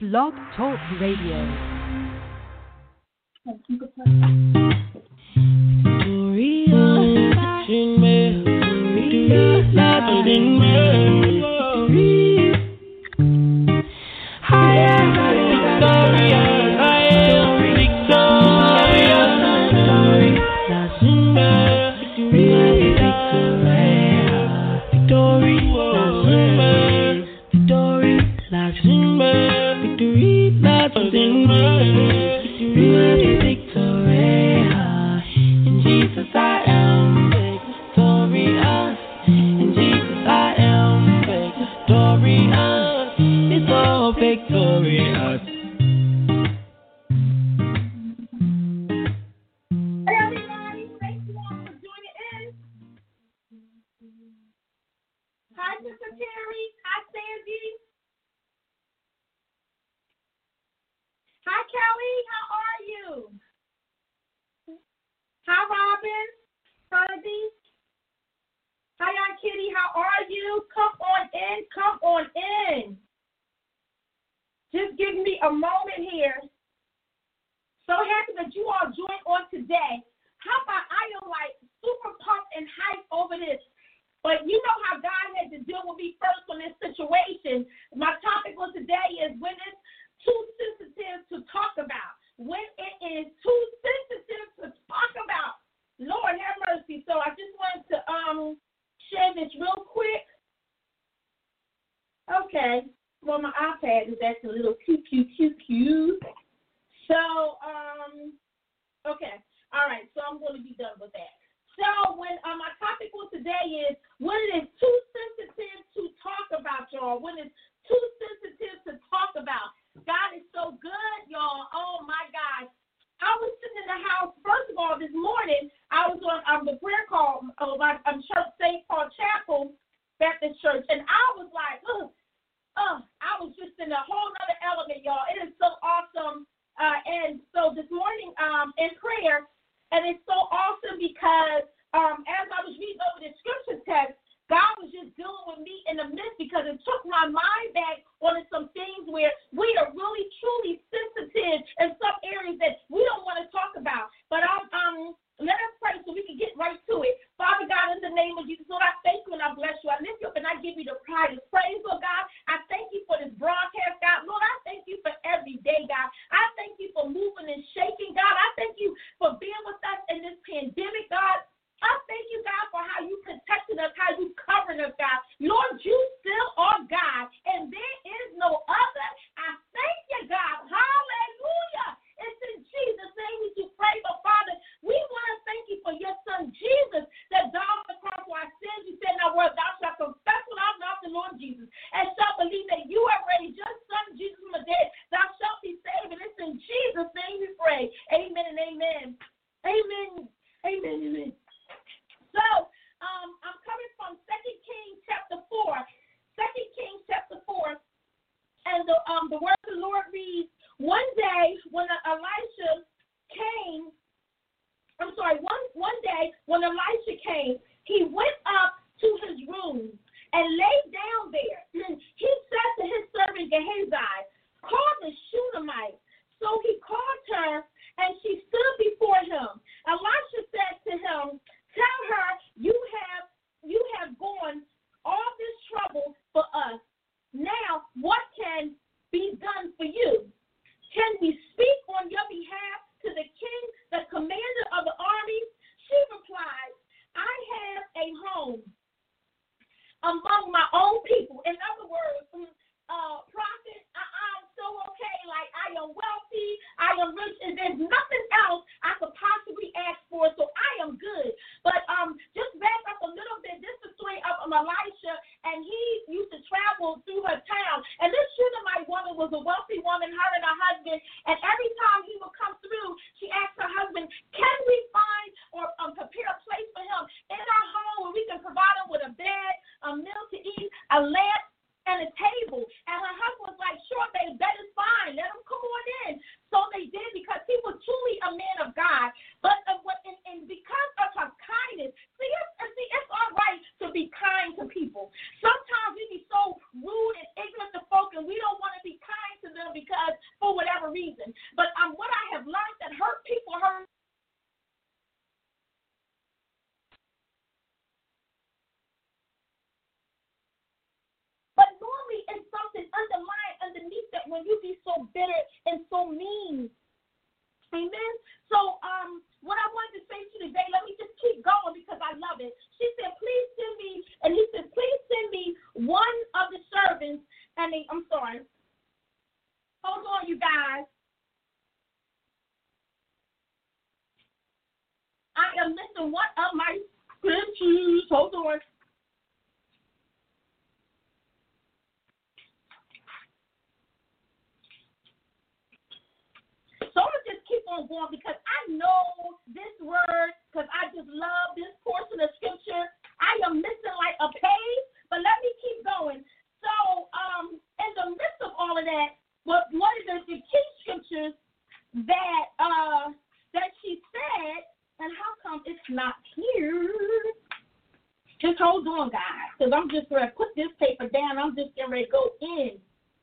Blog Talk Radio. Sometimes we be so rude and ignorant to folk, and we don't want to be kind to them because because for whatever reason. But what I have learned that hurt people hurt. But normally it's something underneath that when you be so bitter and so mean. Amen. So what I wanted to say to you today, let me just keep going because I love it. She said, please send me, and he said, please send me one of the servants. I'm sorry. Hold on, you guys. I am missing one of my scriptures. Hold on. So I'm going to just keep on going because I know this word because I just love this portion of scripture. I am missing like a page, but let me keep going. So in the midst of all of that, one of the key scriptures that she said, and how come it's not here? Just hold on, guys, because I'm just going to put this paper down. I'm just getting ready to go in.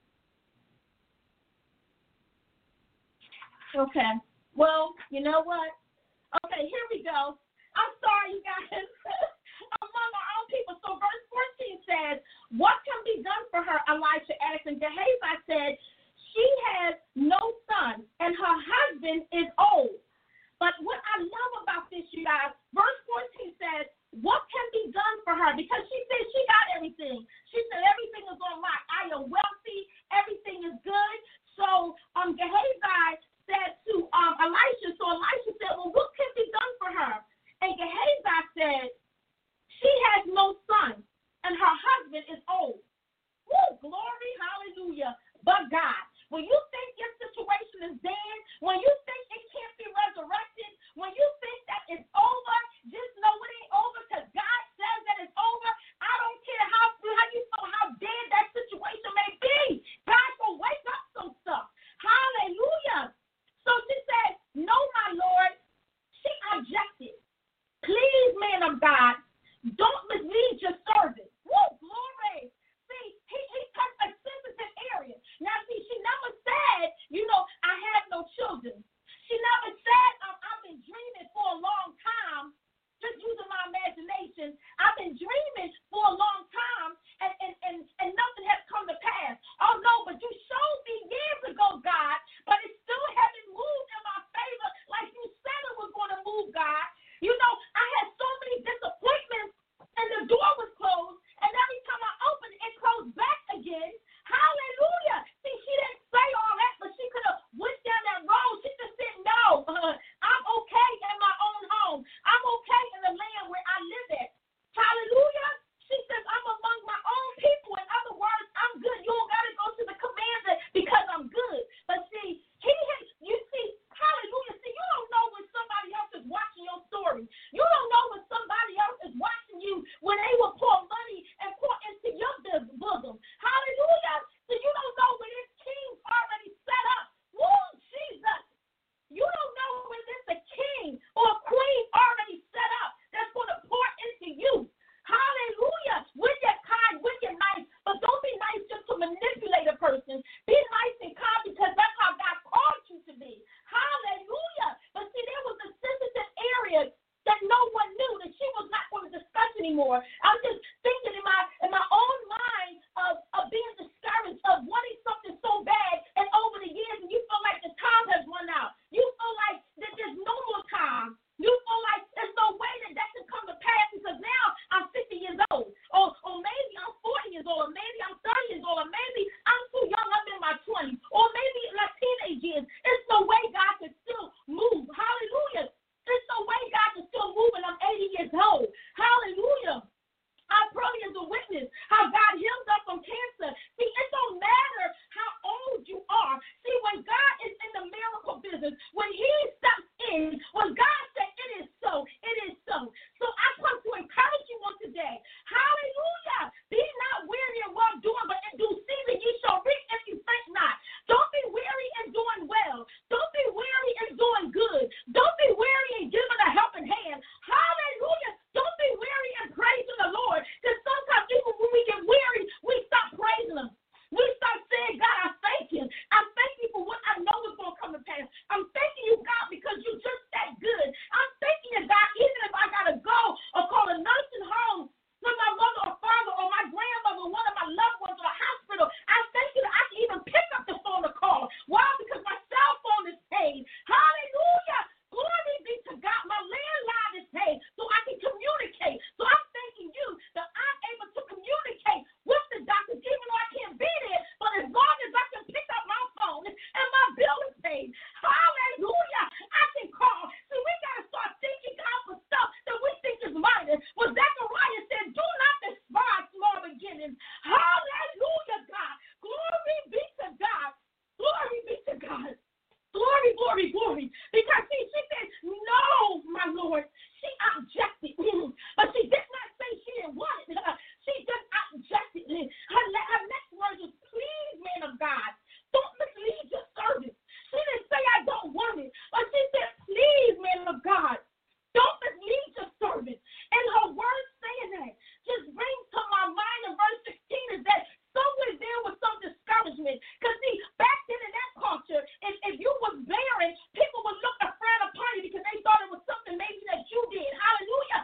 Okay. Well, you know what? Okay, here we go. I'm sorry, you guys. Among our own people. So verse 14 says, what can be done for her? Elisha asked, and Gehazi said, she has no son, and her husband is old. But what I love about this, you guys, verse 14 says, what can be done for her? Because she said she got everything. She said everything is on lock. I am wealthy. Everything is good. So Gehazi said to Elisha, so Elisha said, well, what can be done for her? And Gehazi said, she has no son, and her husband is old. Woo, glory, hallelujah, but God. When you think your situation is dead, when you think it can't be resurrected, when you think that it's over, just know it ain't over because God says that it's over. I don't care how you know how dead that situation may be. God will wake up some stuff. Hallelujah. So she said, no, my Lord. She objected. Please, man of God, don't mislead your servant. Woo, glory. See, he touched a sensitive area. Now, see, she never said, I have no children. She never said, I've been dreaming for a long time, just using my imagination. I've been dreaming for a long time, and nothing has come to pass. Oh, no, but you showed me years ago, God, but it still hasn't moved in my favor like you said it was going to move, God. I had so many disappointments, and the door was closed, and every time I opened it, it closed back again. Hallelujah. See, she didn't say all that, but she could have went down that road. She just said, no, I'm okay in my own home. I'm okay in the land where I live at. Hallelujah. She says, I'm among my own people. In other words, I'm good. You don't got to go to the commander because I'm good. But see, hallelujah. See, you don't know when somebody else is watching your story. You don't know when somebody else is watching you when they will pour money and pour into your bosom. Hallelujah. So you don't know when this king's already set up. Woo, Jesus. You don't know when there's a king or a queen already set up that's going to pour into you. Hallelujah. When you're kind, when you're nice, but don't be nice just to manipulate a person. Be nice and kind because that's how God called you to be. Hallelujah. But see, there was a sensitive area that no one knew that she was not going to discuss anymore. I'm just thinking in my own mind of being discouraged, of wanting something so bad, and over the years, and you feel like the time has run out. You feel like that there's no more time. You feel like there's no way that can come to pass because now I'm 50 years old, or maybe I'm 40 years old, or maybe I'm 30 years old, or maybe I'm too young, I'm in my 20s, or maybe like teenage years. There's no way God can still move. Hallelujah. There's no way God can still move and I'm 80 years old. Hallelujah. I pray as a witness how God heals us from cancer. See, it don't matter how old you are. See, when God is in the miracle business, when he steps in, when God said it is so, it is so. So I come to encourage you on today. Hallelujah. Be not weary in well doing, but in due season ye shall reap if you faint not. Don't be weary in doing well. Don't be weary in doing good. Don't be weary in giving a helping hand. Hallelujah. Don't be weary in praising the Lord. Because sometimes even when we get weary, we stop praising him. We start saying, God, I thank you. I thank you glory, glory. Because she said, no, my Lord. She objected. But she did not say she didn't want it. She just objected. Her next word was, please, man of God, don't mislead your servant. She didn't say I don't want it. But she said, please, man of God, don't mislead your servant. And her words saying that just brings to my mind in verse 16 is that somewhere there was some discouragement. Because see, back then in that culture, if you was barren, people would look to frown upon you because they thought it was something maybe that you did. Hallelujah.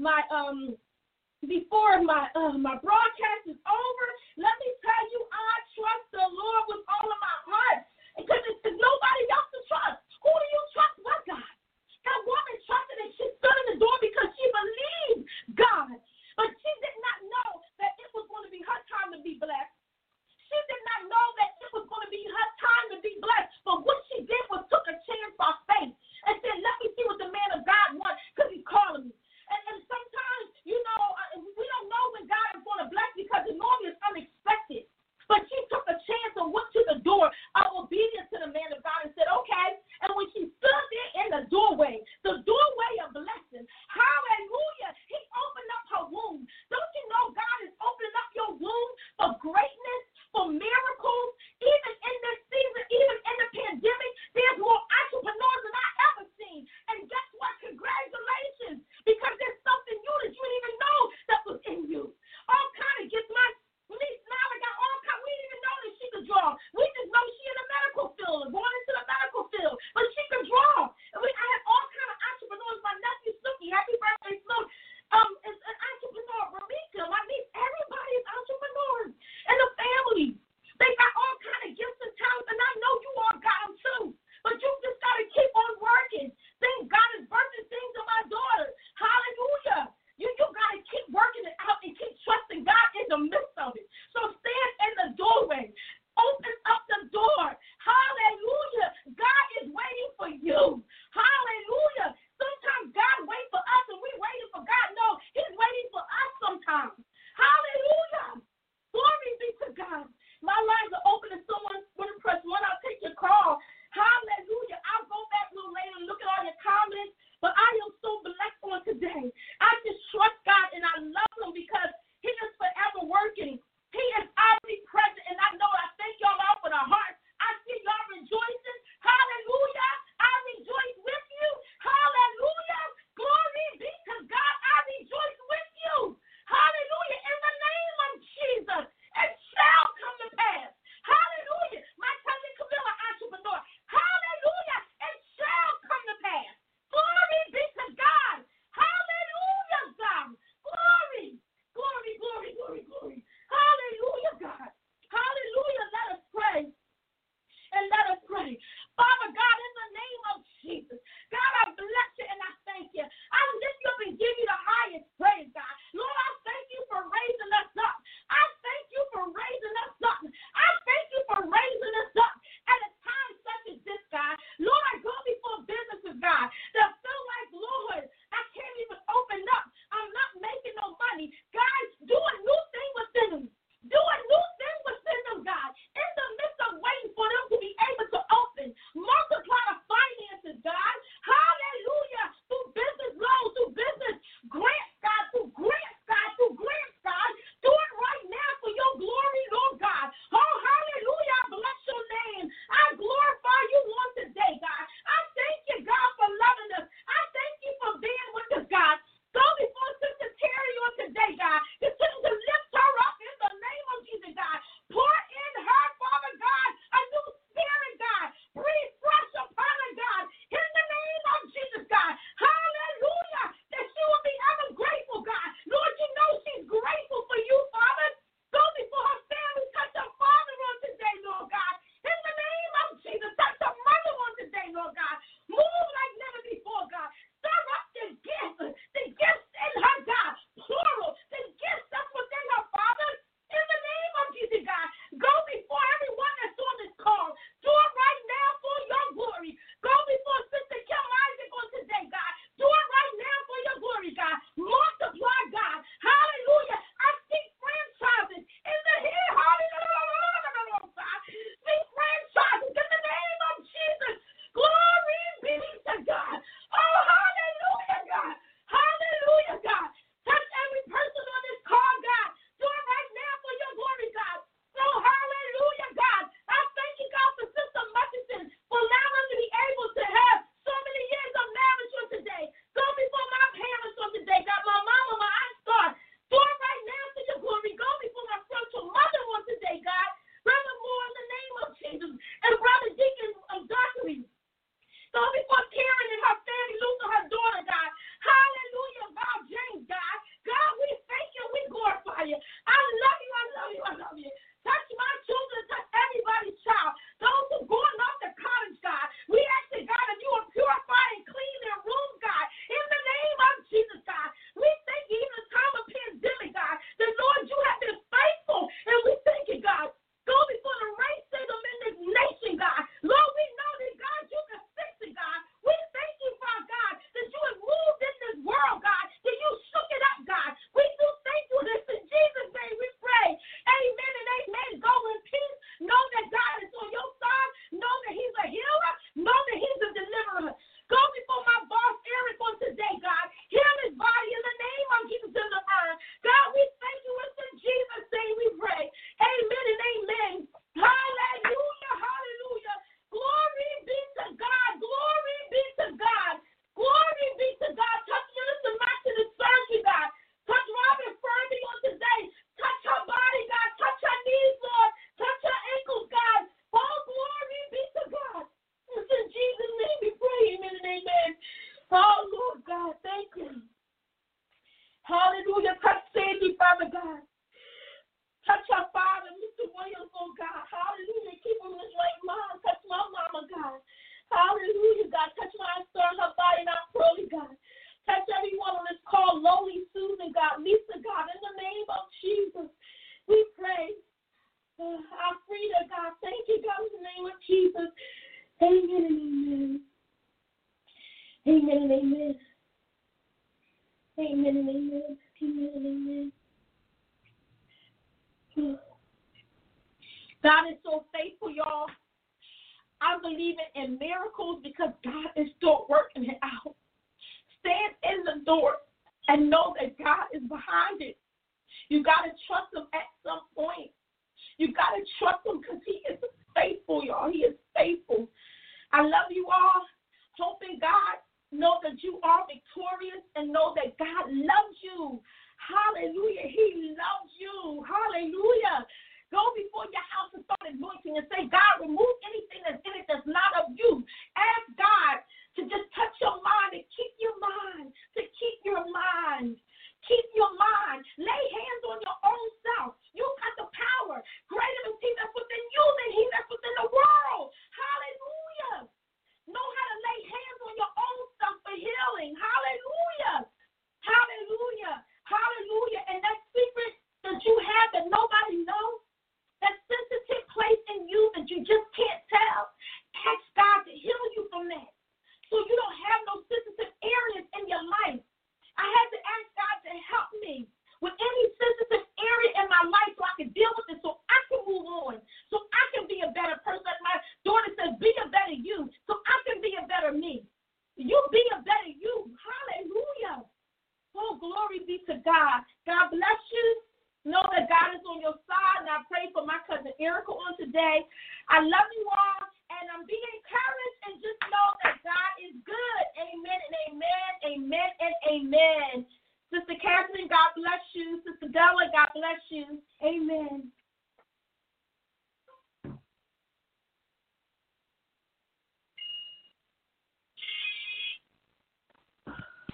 my broadcast is over, let me tell you, I trust the Lord with all of my heart. Because there's nobody else to trust. Who do you trust but God? That woman trusted and she stood in the door because she believed God. But she did not know that it was going to be her time to be blessed. She did not know that it was going to be her time to be blessed. But what she did was took a chance by faith and said, let me see what the man of God wants because he's calling me. And sometimes, we don't know when God is going to bless Amen and amen. Amen and amen. Amen and amen. Amen and amen. God is so faithful, y'all. I'm believing in miracles because God is still working it out. Stand in the door and know that God is behind it. You got to trust him at some point. You got to trust him because he is faithful, y'all. He is faithful. I love you all. Hoping God know that you are victorious and know that God loves you. Hallelujah. He loves you. Hallelujah. Go before your house and start anointing and say, God, remove anything that's in it that's not of you. Ask God to just touch your mind and keep your mind, to keep your mind. Keep your mind. Lay hands on your own self. You got the power. Greater is he that's within you than he that's within the world. Hallelujah. Know how to lay hands on your own self for healing. Hallelujah. Hallelujah. Hallelujah. And that secret that you have that nobody knows, that sensitive place in you that you just can't tell, ask God to heal you from that. So you don't have no sensitive areas in your life. I had to ask God to help me with any sensitive area in my life so I can deal with it, so I can move on, so I can be a better person. Like my daughter says, be a better you, so I can be a better me. You be a better you. Hallelujah. Oh, glory be to God. God bless you. Know that God is on your side, and I pray for my cousin Erica on today. I love you all, and I'm being encouraged, and just know that God is good. Amen and amen, amen and amen. Sister Catherine, God bless you. Sister Della, God bless you. Amen.